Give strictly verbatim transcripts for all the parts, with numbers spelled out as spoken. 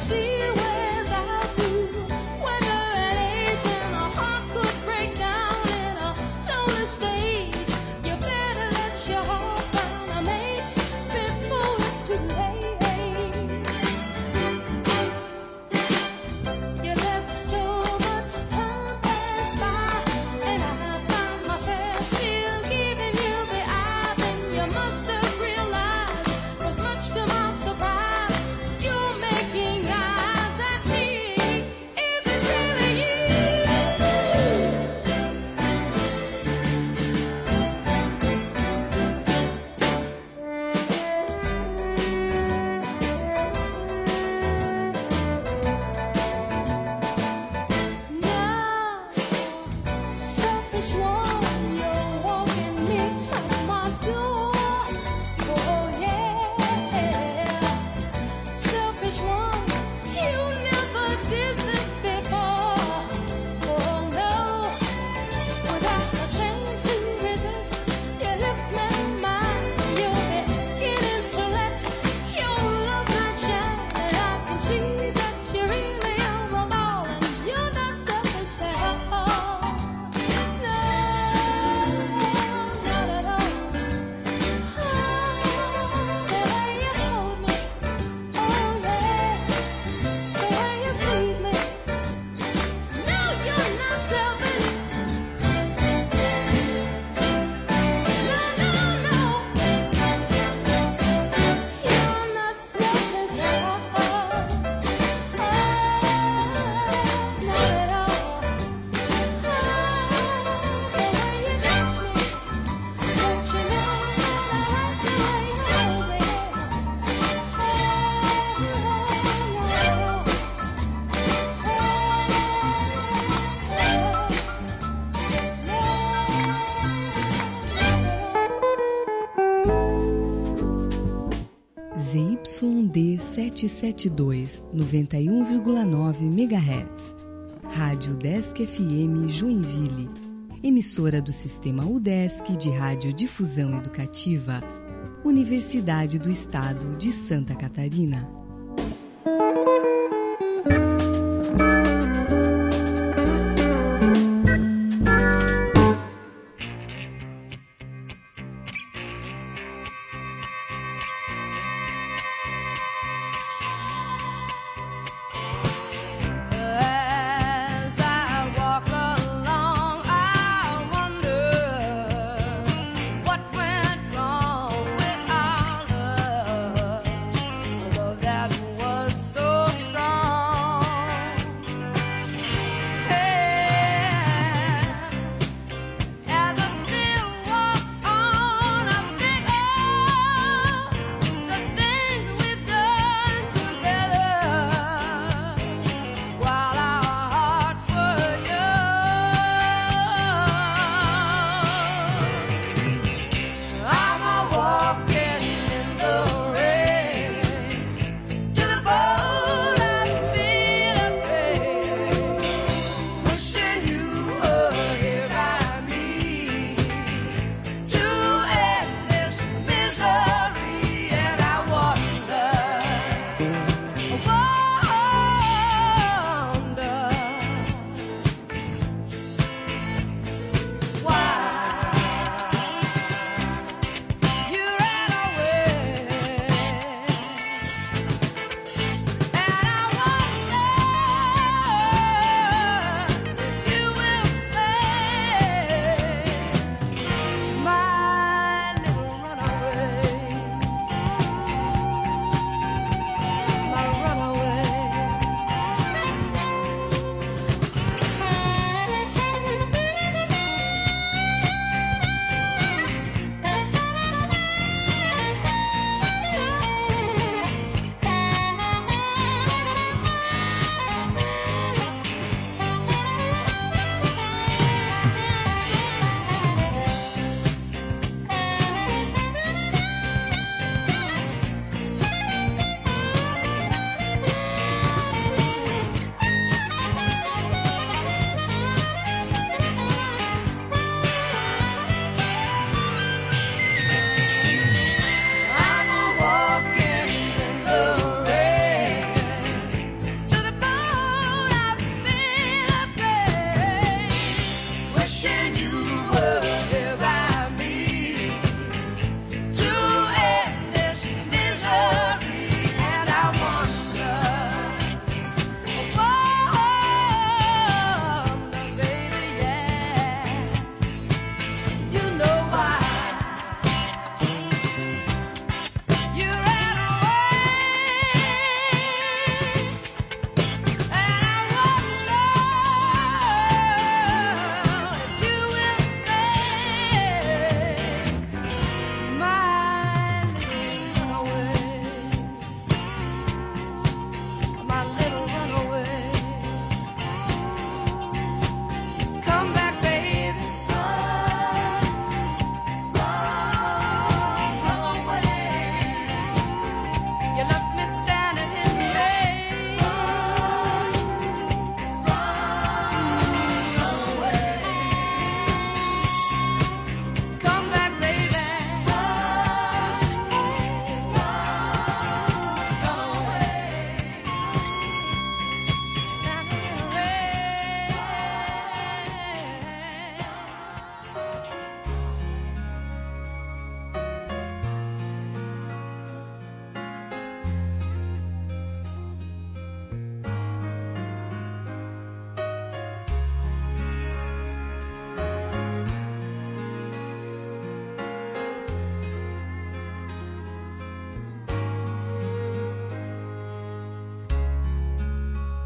Z Y D setecentos e setenta e dois, noventa e um vírgula nove megahertz. Rádio Udesc F M Joinville. Emissora do Sistema Udesc de Radiodifusão Educativa. Universidade do Estado de Santa Catarina. That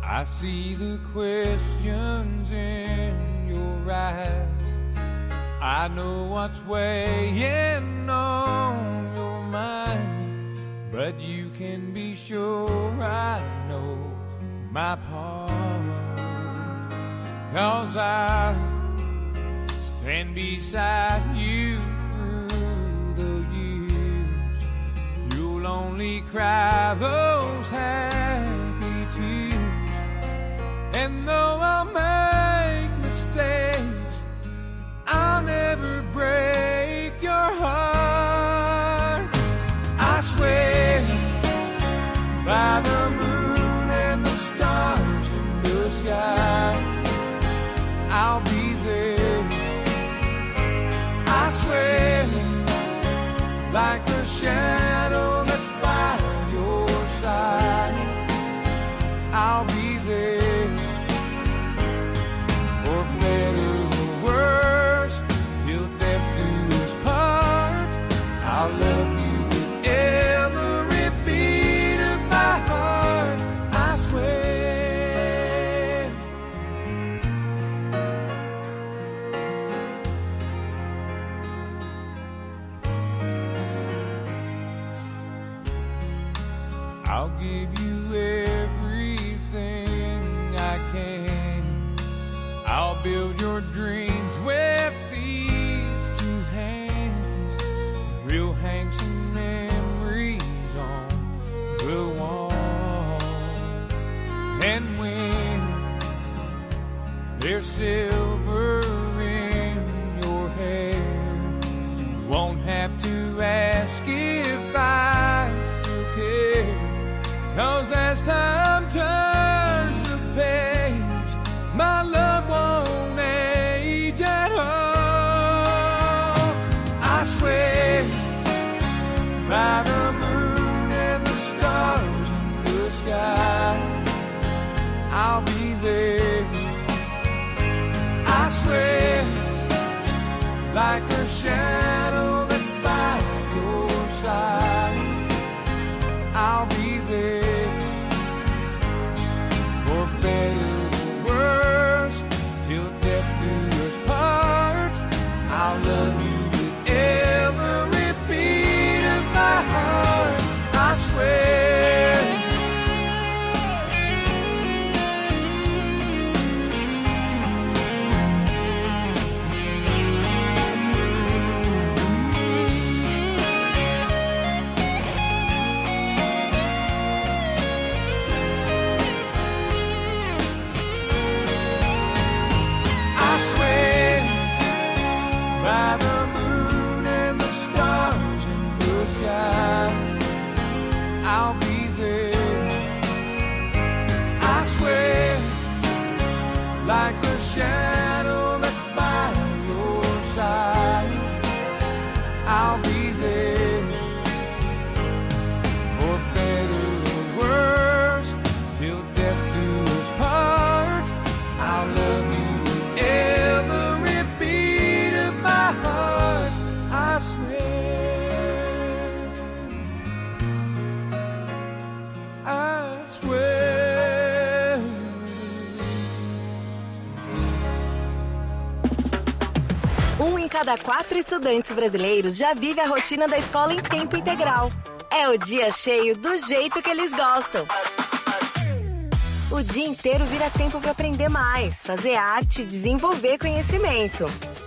I see the questions in your eyes. I know what's weighing on your mind, but you can be sure I know my part. 'Cause I stand beside you through the years. You'll only cry those happy tears. And though I'll make mistakes, I'll never break your heart. I swear by the moon and the stars in the sky, I'll be there. I swear like a shadow that's by your side, I'll be there. For better or worse, till death do us part, I'll love you with every beat of my heart. I swear. I'll give you everything I can. I'll build your dreams with these two hands. We'll hang some memories on the wall. And when there's silver in your hair, you won't have to ask if I still care. 'Cause as time turns the page, my love won't age at all. I swear by the moon and the stars in the sky, I'll be there. I swear like a shadow that's by your side, I'll be there. For better or worse, till death do us part, I'll love you with every beat of my heart. I swear. By the moon and the stars in the sky, I'll be there. I swear like a shadow that's by your side, I'll be there. For better or worse, till death do us part, I'll love you with every beat of my heart. I swear, I swear. Um em cada quatro estudantes brasileiros já vive a rotina da escola em tempo integral. É o dia cheio do jeito que eles gostam. O dia inteiro vira tempo para aprender mais, fazer arte e desenvolver conhecimento.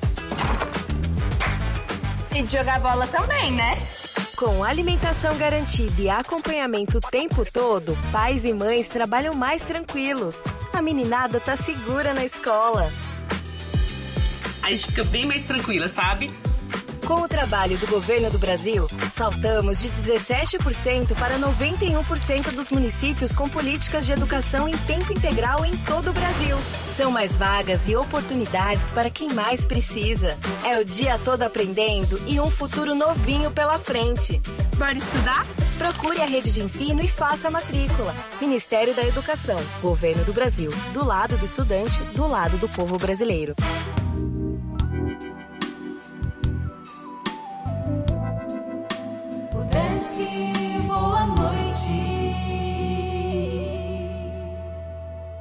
E de jogar bola também, né? Com alimentação garantida e acompanhamento o tempo todo, pais e mães trabalham mais tranquilos. A meninada tá segura na escola. A gente fica bem mais tranquila, sabe? Com o trabalho do governo do Brasil, saltamos de dezessete por cento para noventa e um por cento dos municípios com políticas de educação em tempo integral em todo o Brasil. São mais vagas e oportunidades para quem mais precisa. É o dia todo aprendendo e um futuro novinho pela frente. Bora estudar? Procure a rede de ensino e faça a matrícula. Ministério da Educação, Governo do Brasil. Do lado do estudante, do lado do povo brasileiro. Boa noite.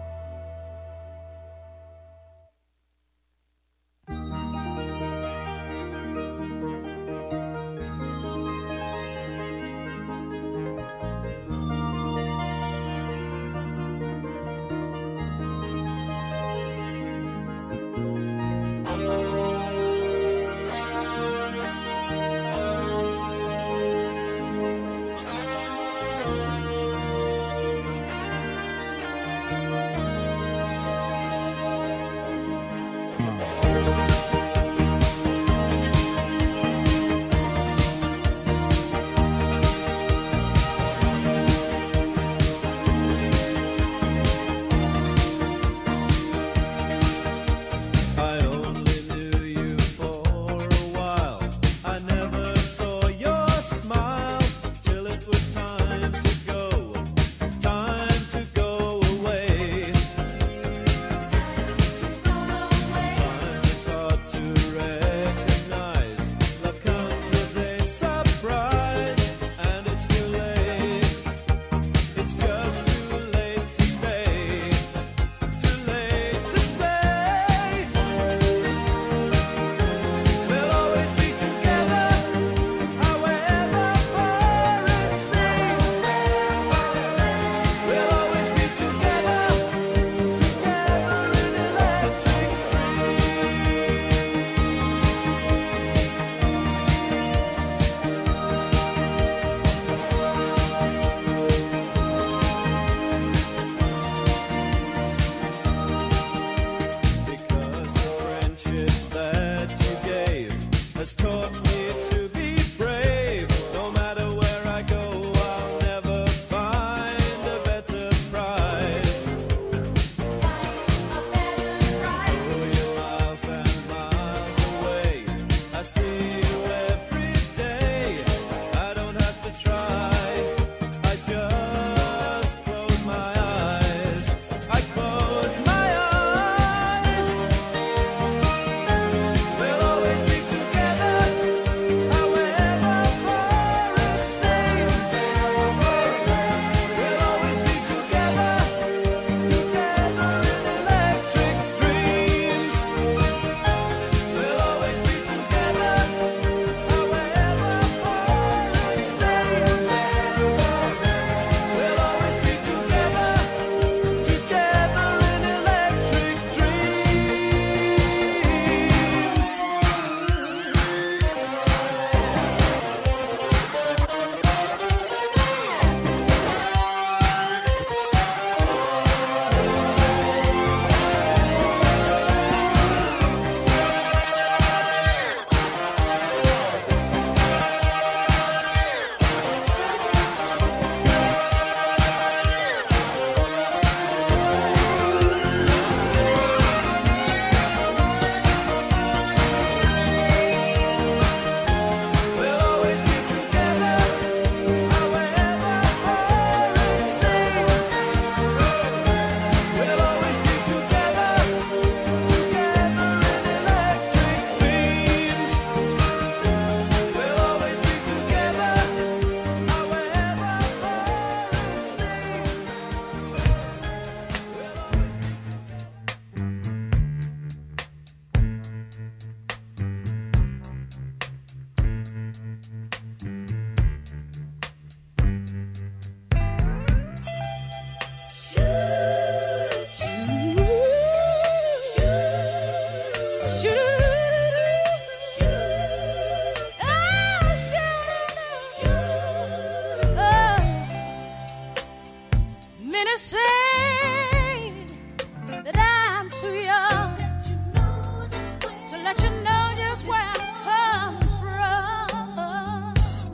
to say that I'm too young to let you know just where I'm coming from.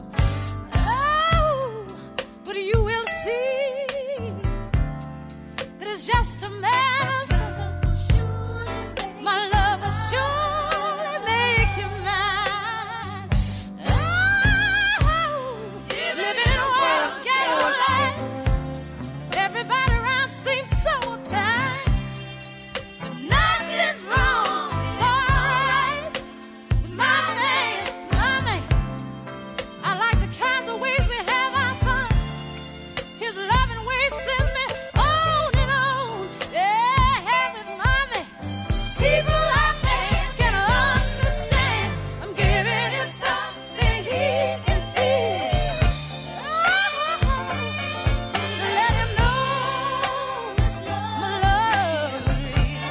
Oh, but you will see that it's just a matter of time. My love will surely make you mine. Oh, living in a world of ghetto life. Everybody around seems so uptight. But nothing's wrong. It's alright with my man, my man. I like the kinds of ways we have our fun. His loving ways sends me on and on. Yeah, with my man. People out there can understand. I'm giving him something he can feel. Oh, to let him know my love is real.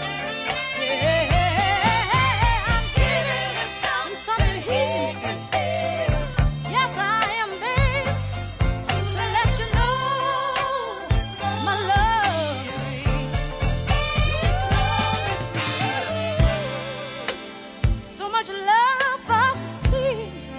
Yeah, I'm giving him something, something he can feel. Yes, I am, babe, to let you know my love is real. So much love for us to see,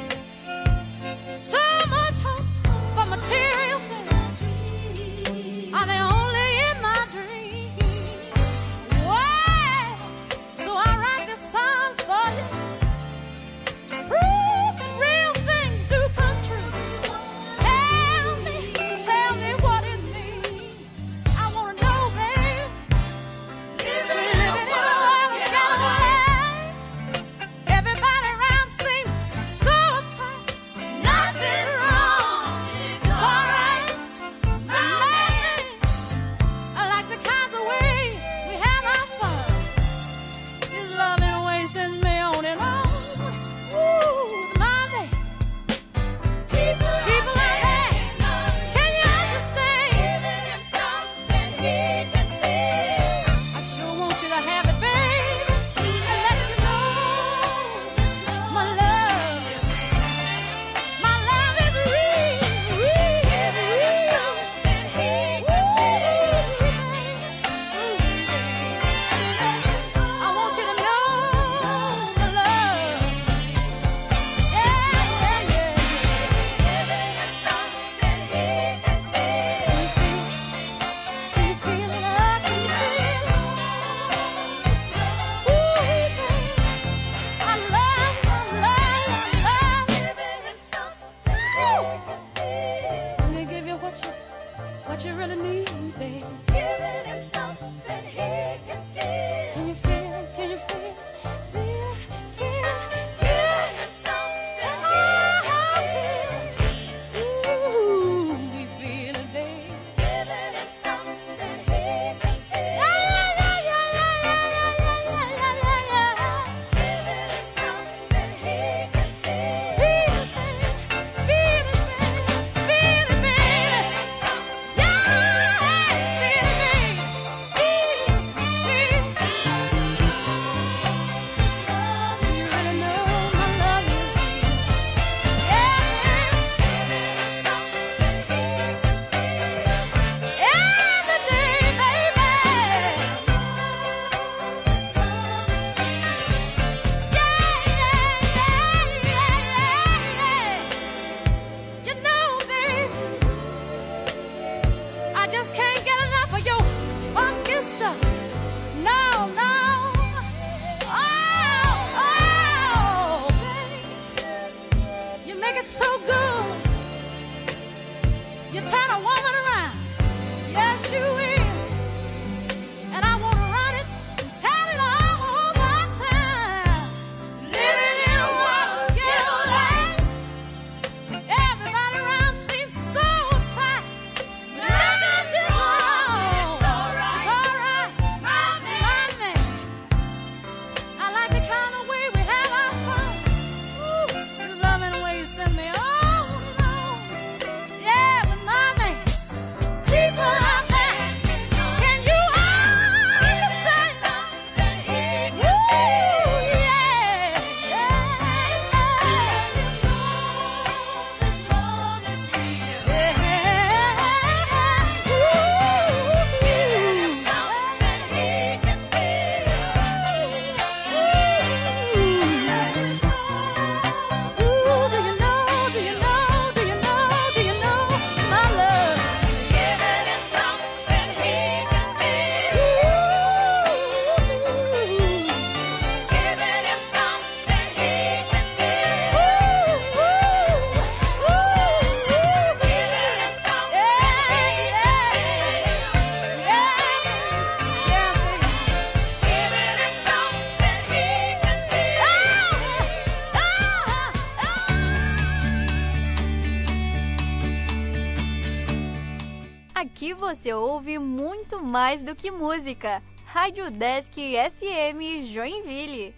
so much hope for material things. Are they only in my dreams? Why? So I write this song for you to prove that real things do come true. Tell me, tell me what it means. I wanna know, babe. We're living in a world of ghetto life. Everybody around seems so uptight. Nothing wrong. It's alright. My man. I like the kinds of ways we have our fun. His loving ways sends me on and on. Ooh, with my man. People out there, can you understand? I sure want you to have it, baby, and let you know my love, my love is real, real, real. I want you to know my love. Yeah, yeah, yeah. Can you feel it, love? Can you feel it? Ooh, baby, I love, I love, I love. Let me give you what you, what you really need, baby. Can you feel it? Can you feel it? Feel it, feel it, feel it. Oh, feel it. Ooh, we feel it, baby. Yeah, yeah, yeah, yeah, yeah, yeah, yeah, yeah, yeah, yeah. Feel it, feel it, feel it, baby. Yeah, feel it, baby. Feel it, feel it. You really know my love is real. Yeah, every day, baby. Yeah, yeah, yeah, yeah, yeah. You know, baby, I just can't get enough of your funky stuff. No, no. Oh, oh, baby. You make it so good. You turn a woman around. Yes, you will. And I want to run it and tell it all over time. Living in a world of ghetto life. Everybody around seems so uptight. But nothing's wrong. It's alright. My man. I like the kind of way we have our fun. Ooh, his loving way you send me on and on. Yeah, with my man. Aqui você ouve muito mais do que música. Rádio Desk F M Joinville.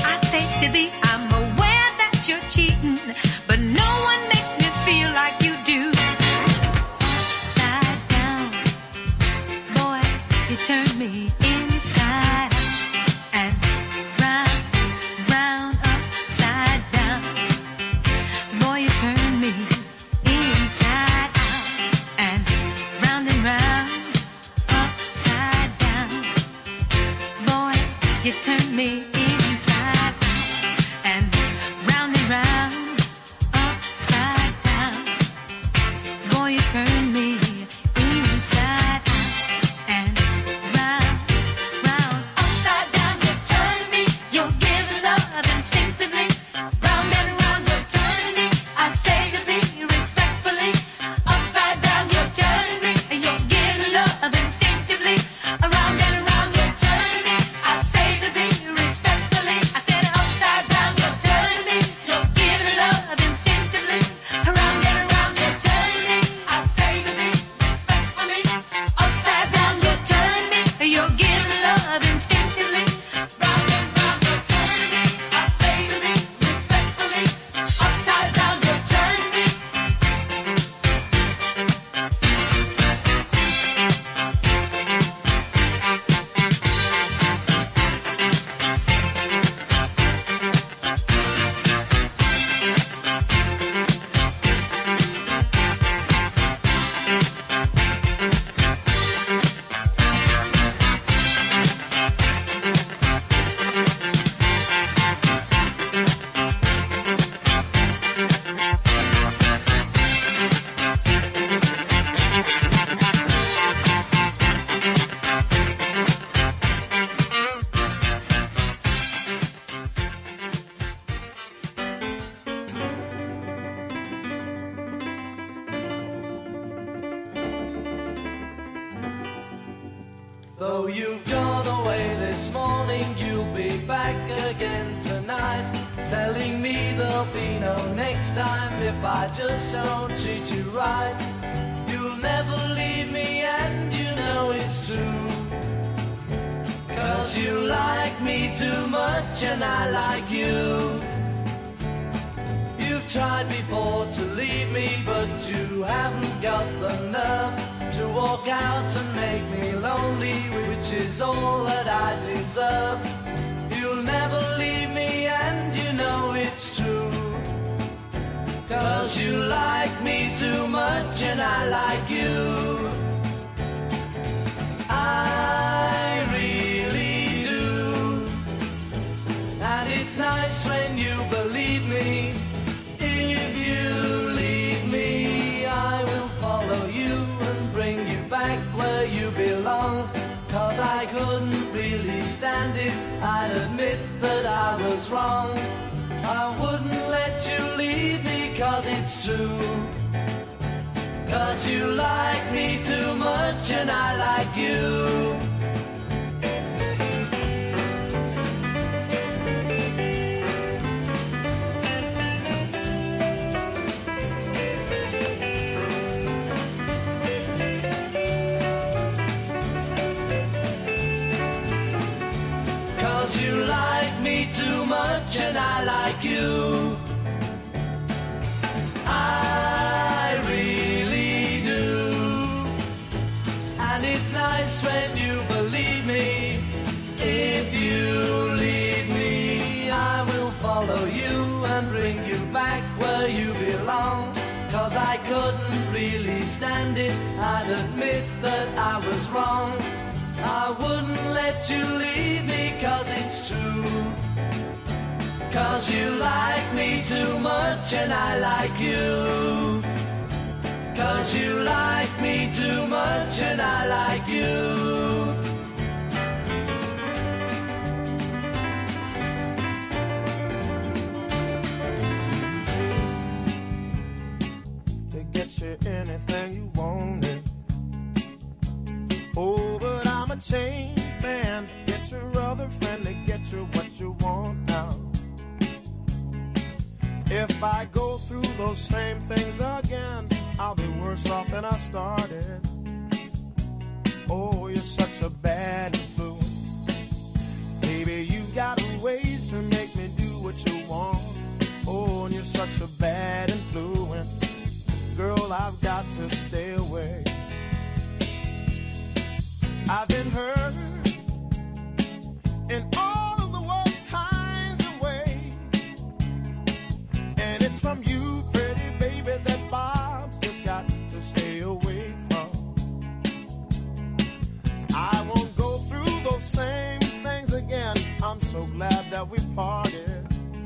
thee, I'm aware that you're cheating, but no one makes me feel like you do. Though you've gone away this morning, you'll be back again tonight, telling me there'll be no next time if I just don't treat you right. You'll never leave me and you know it's true, 'cause you like me too much and I like you. You've tried before to leave me, but you haven't got the nerve to walk out and make me lonely, which is all that I deserve. You'll never leave me and you know it's true, 'cause you like me too much and I like you. I really do, and it's nice when you believe me. If you leave me, I will follow you and bring you back where you belong, 'cause I couldn't really stand it, I'd admit that I was wrong. I wouldn't let you leave me 'cause it's true, 'cause you like me too much and I like you. 'Cause you like me too much and I like you. I really do. And it's nice when you believe me. If you leave me, I will follow you and bring you back where you belong. 'Cause I couldn't really stand it, I'd admit that I was wrong. I wouldn't let you leave me 'cause it's true, 'cause you like me too much and I like you, 'cause you like me too much and I like you. To get you anything you wanted. Oh, but I'm a changed man. Get your other friend to get you what you want now. If I go through those same things again, I'll be worse off than I started. Oh, you're such a bad influence. Baby, you got ways to make me do what you want. Oh, and you're such a bad influence. Girl, I've got to stay away. I've been hurt in all of the worst kinds of ways, and it's from you, pretty baby, that Bob's just got to stay away from. I won't go through those same things again. I'm so glad that we parted.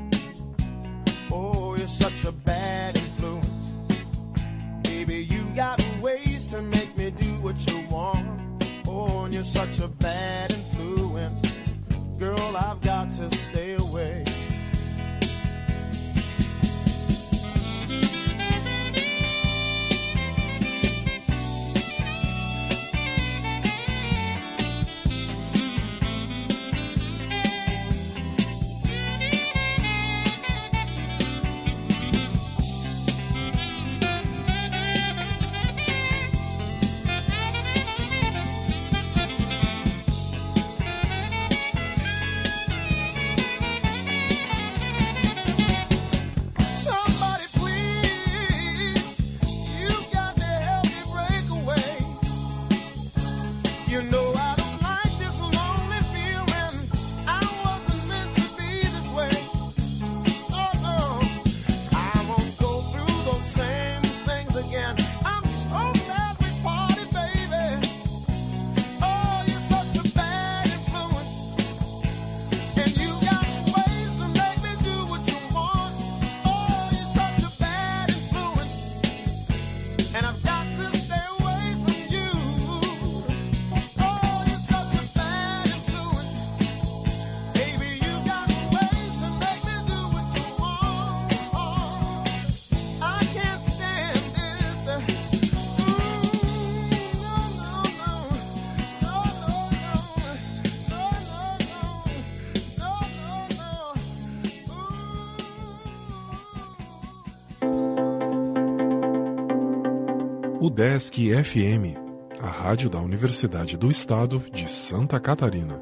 Oh, you're such a bad influence. Baby, you got ways to make me do what you want. Oh, and you're such a bad influence. Girl, I've got to stay away. UDESC F M, a rádio da Universidade do Estado de Santa Catarina.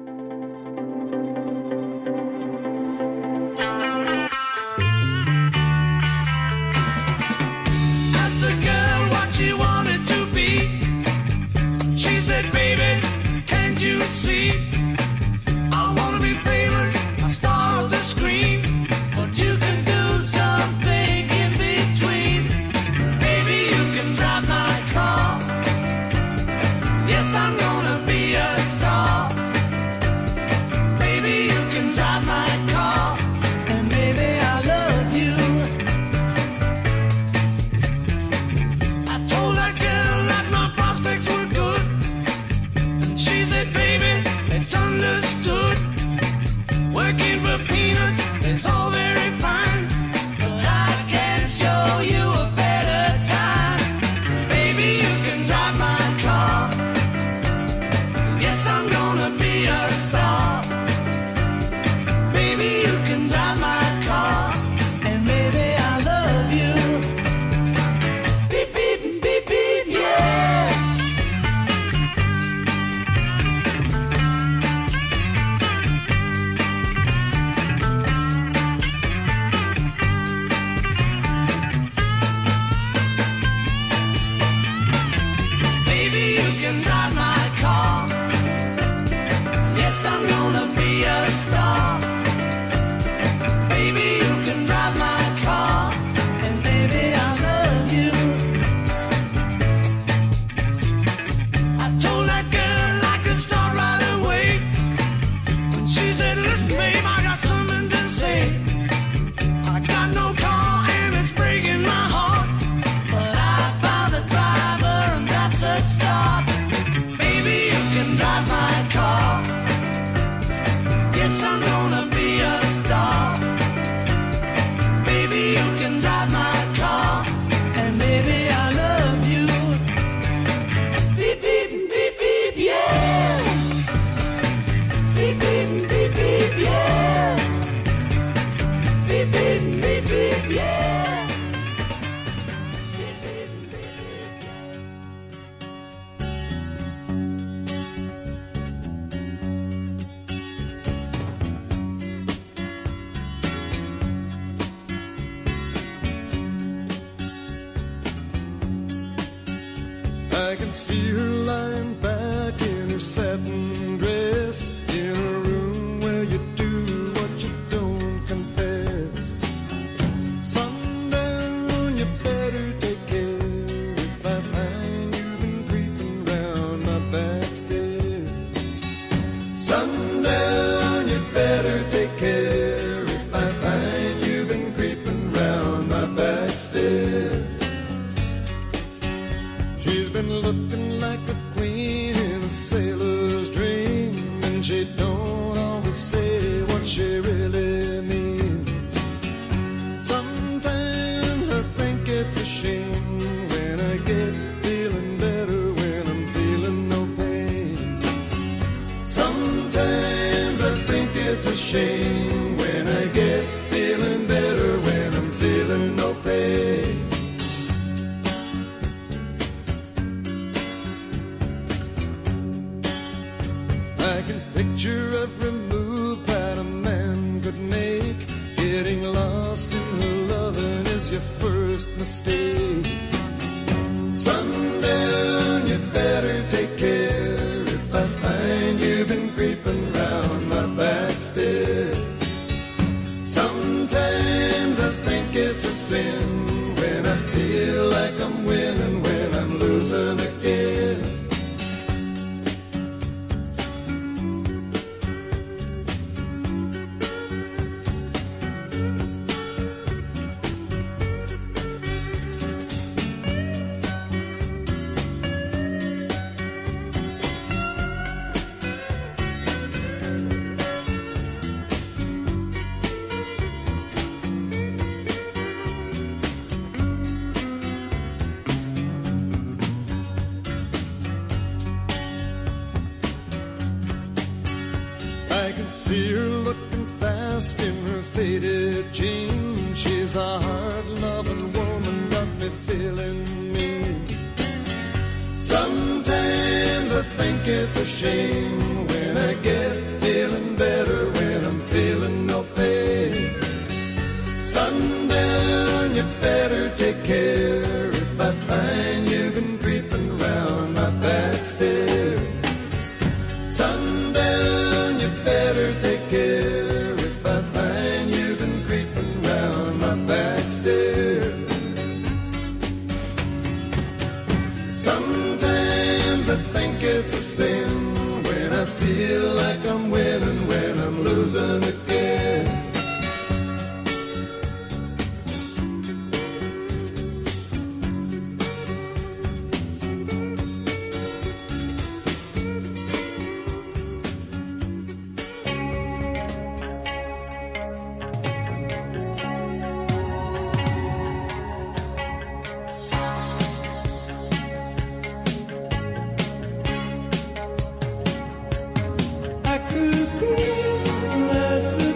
I can see her lying back in her satin dress, in a room where you do what you don't confess. Sundown, you better take care if I find you've been creeping round my back stairs. Sundown, you better take care if I find you've been creeping round my back stairs. She's been looking like a queen in a sailor's dream, and she don't always say what she really means. Sometimes I think it's a shame when I get feeling better when I'm feeling no pain. Sometimes I think it's a shame when I get feeling better when I'm feeling no pain. I can picture every move that a man could make. Getting lost in her loving is your first mistake. Sundown, you better take care if I find you've been creeping round my back stairs. Sometimes I think it's a sin when I feel like I'm winning when I'm losing again. I can see her looking fast in her faded jeans. She's a hard-loving woman, got me feeling mean. think it's a shame when I get feeling better when I'm feeling no pain. Sundown, you better take care if I find you've been creeping around my back stairs. Sundown, you better take care if I find you've been creeping around my back stairs. Sometimes I think it's a sin when I feel like I'm winning when I'm losing again. I could feel like the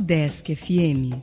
Desk F M.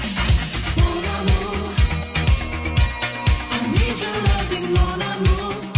Mon amour,